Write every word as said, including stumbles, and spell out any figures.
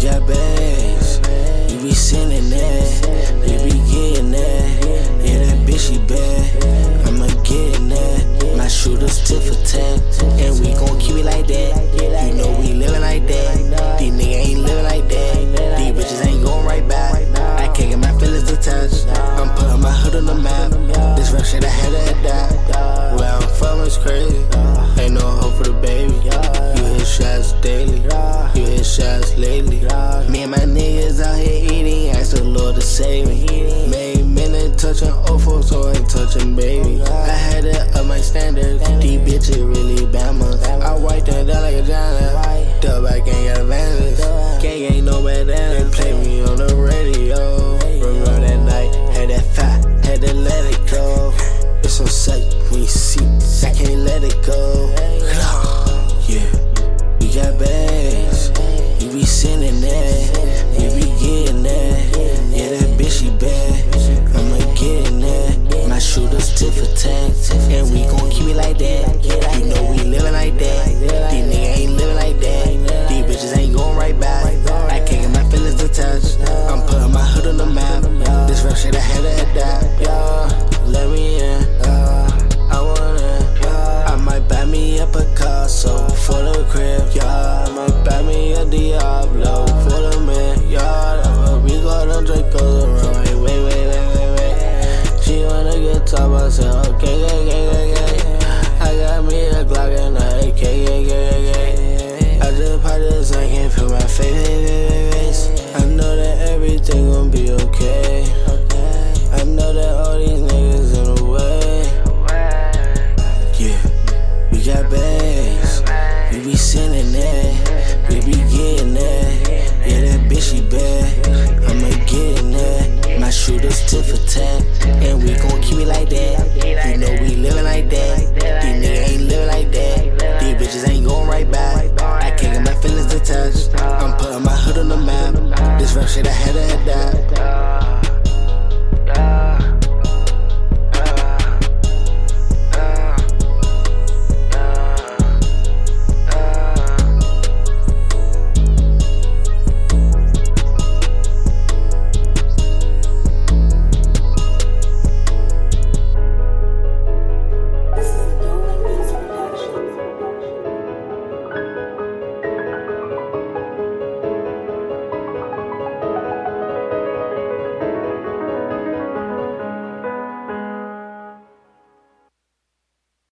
got bags, we be sending that, we be getting that. Yeah, that bitch, she bad, I'ma get in that. My shooters tit for tat, and we gon' keep it like that. You know we living like that, these niggas ain't living like that. These bitches ain't going right back, I can't get my feelings attached. I'm putting my hood on the map, this rap shit I had to adapt. Where I'm from is crazy, ain't no hope for the baby. You hit shots daily, you hit shots lately. Me and my niggas out here eating, ask the Lord to save me. Made men touching Ofo, so I ain't touching baby. I had to up my standards, these bitches really bammers. I wiped them down like a giant, dub I can't get advantage. Gang ain't no bad they play me on the radio. Remember that night, had that fat, had to let it go. It's on sight when you see, I can't let it go. Yeah, we got bags, we be sending that, we be getting that. Yeah, that bitch, she bad, I'ma get in that. My shooters tit for tat, and we gon' keep it like that. You know we living like that, these niggas ain't living like that. These bitches ain't going right back, I can't get my feelings attached. I'm putting my hood on the map, this rap shit I had to adapt. Yeah, let me in, I want it. I might buy me a Picasso for the crib, yeah. I might buy me a Diablo for the man, yeah. We got them Dracos around, hey, wait, wait, wait, wait, wait. She wanna get top, I said, okay, okay, okay, okay. I got me a Glock and a A K, okay, okay, okay. I just popped this, I can't feel my face. I know that everything gon' be okay. I know that all these niggas in the way. Yeah, we got bags, we be sending that, we be getting that. Yeah, that bitch, she bad, I'ma get in that. My shooters tit for tat, and we gon' keep it like that. You know we living like that, these niggas ain't living like that. These bitches ain't going right back, I can't get my feelings attached. I'm putting my hood on the map, this rap shit I had to adapt.